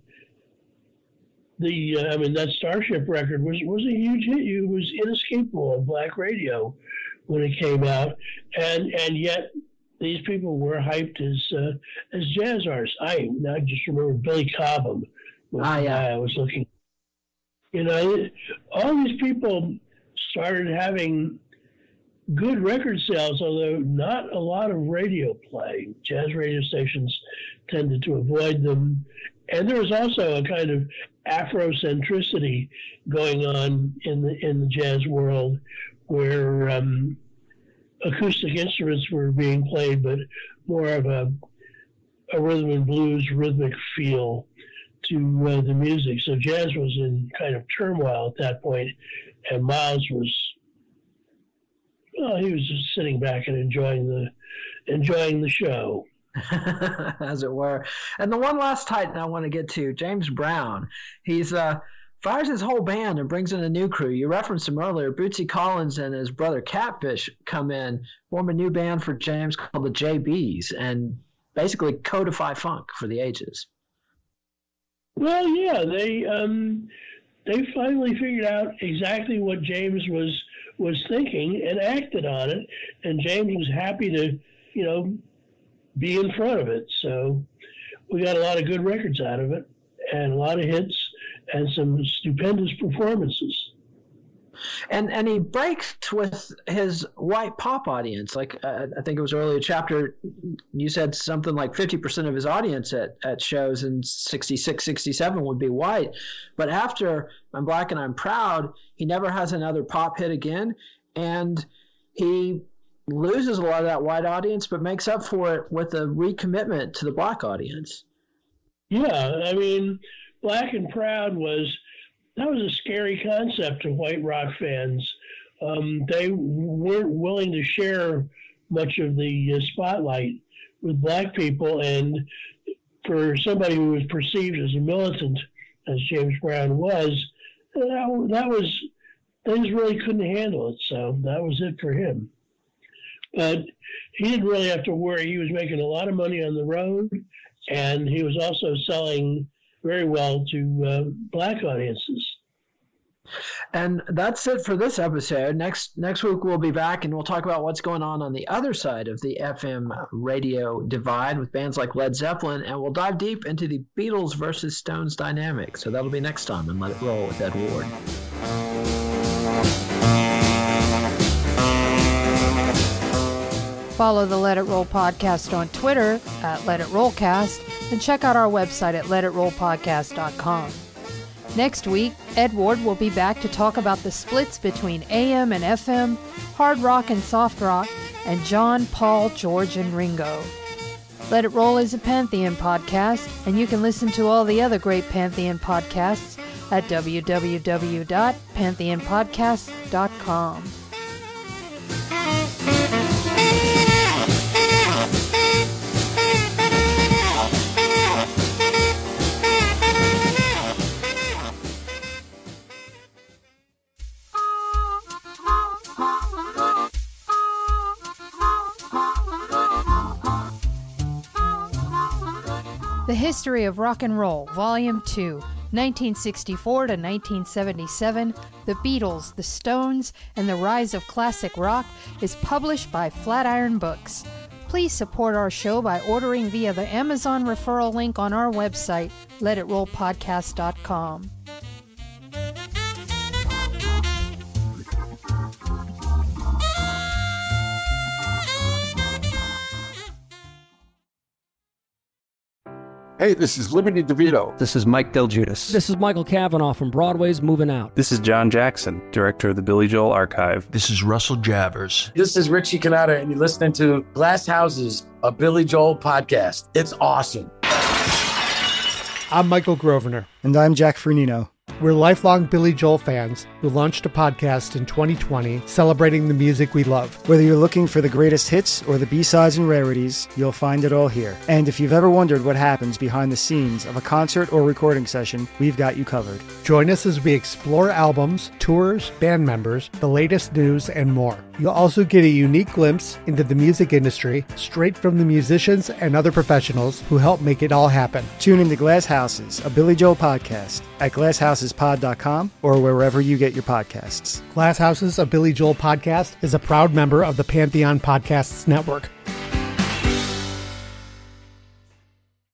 S7: the, uh, I mean, that Starship record was, was a huge hit. It was inescapable on black radio when it came out. And and yet these people were hyped as uh, as jazz artists. I, I just remember Billy Cobham.
S6: Ah, yeah.
S7: I was looking, you know, all these people started having good record sales, although not a lot of radio play. Jazz radio stations tended to avoid them. And there was also a kind of Afrocentricity going on in the in the jazz world, where um, acoustic instruments were being played, but more of a, a rhythm and blues rhythmic feel to uh, the music. So jazz was in kind of turmoil at that point, and Miles was, well, he was just sitting back and enjoying the enjoying the show.
S6: As it were. And the one last Titan I want to get to, James Brown. He's uh, fires his whole band and brings in a new crew. You referenced him earlier. Bootsy Collins and his brother Catfish come in, form a new band for James called the J Bs, and basically codify funk for the ages.
S7: Well, yeah, they um, they finally figured out exactly what James was was thinking and acted on it, and James was happy to, you know, be in front of it. So we got a lot of good records out of it, and a lot of hits, and some stupendous performances.
S6: And and he breaks with his white pop audience. Like uh, I think it was earlier chapter, you said something like fifty percent of his audience at, at shows in sixty-six, sixty-seven would be white. But after I'm Black and I'm Proud, he never has another pop hit again. And he loses a lot of that white audience, but makes up for it with a recommitment to the black audience.
S7: Yeah, I mean, Black and Proud was, that was a scary concept to white rock fans. Um, they weren't willing to share much of the uh, spotlight with black people, and for somebody who was perceived as a militant, as James Brown was, that, that was, they just really couldn't handle it, so that was it for him. But he didn't really have to worry. He was making a lot of money on the road, and he was also selling very well to uh, black audiences.
S6: And that's it for this episode. Next next week we'll be back and we'll talk about what's going on on the other side of the F M radio divide with bands like Led Zeppelin, and we'll dive deep into the Beatles versus Stones dynamic. So that'll be next time on Let It Roll with Ed Ward.
S5: Follow the Let It Roll podcast on Twitter at Let It Rollcast, and check out our website at let it roll podcast dot com. Next week, Ed Ward will be back to talk about the splits between A M and F M, hard rock and soft rock, and John, Paul, George, and Ringo. Let It Roll is a Pantheon podcast, and you can listen to all the other great Pantheon podcasts at w w w dot pantheon podcasts dot com. The History of Rock and Roll, Volume two, nineteen sixty-four to nineteen seventy-seven, The Beatles, The Stones, and the Rise of Classic Rock is published by Flatiron Books. Please support our show by ordering via the Amazon referral link on our website, let it roll podcast dot com.
S10: Hey, this is Liberty DeVito.
S11: This is Mike Del Giudice.
S12: This is Michael Cavanaugh from Broadway's Moving Out.
S13: This is John Jackson, director of the Billy Joel Archive.
S14: This is Russell Javers.
S15: This is Richie Cannata, and you're listening to Glass Houses, a Billy Joel podcast. It's awesome.
S16: I'm Michael Grosvenor.
S17: And I'm Jack Fernino.
S16: We're lifelong Billy Joel fans who launched a podcast in twenty twenty celebrating the music we love.
S17: Whether you're looking for the greatest hits or the B-sides and rarities, you'll find it all here. And if you've ever wondered what happens behind the scenes of a concert or recording session, we've got you covered.
S16: Join us as we explore albums, tours, band members, the latest news, and more. You'll also get a unique glimpse into the music industry straight from the musicians and other professionals who help make it all happen.
S17: Tune into Glass Houses, a Billy Joel podcast at glass houses pod dot com or wherever you get your podcasts.
S16: Glass Houses, a Billy Joel podcast is a proud member of the Pantheon Podcasts Network.